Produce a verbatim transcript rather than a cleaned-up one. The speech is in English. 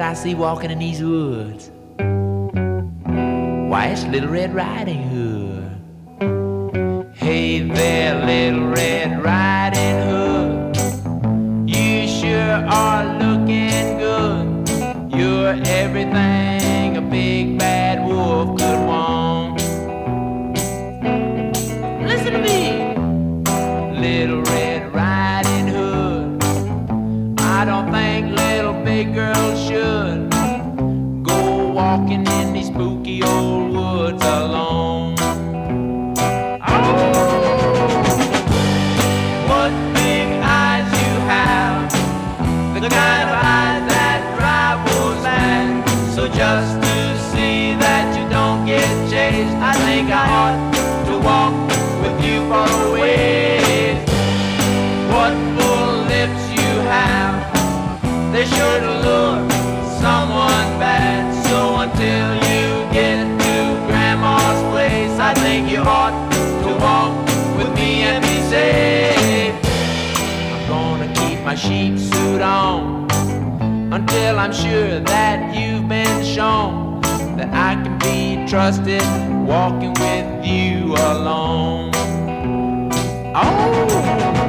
I see walking in these woods? Why, it's Little Red Riding Hood. Hey there, Little Red Riding Hood, you sure are looking good. You're everything a big bad wolf could want. Listen to me, Little Red Riding Hood. I don't think little big girls should go walking in these spooky old woods alone. The kind of eyes that drive wolves mad. So just to see that you don't get chased, I think I ought to walk with you for a ways. What full lips you have, they sure to lure someone bad. So until you get to Grandma's place, I think you ought to walk with me and be safe. I'm gonna keep my sheep suit on until I'm sure that you've been shown that I can be trusted walking with you alone. Oh!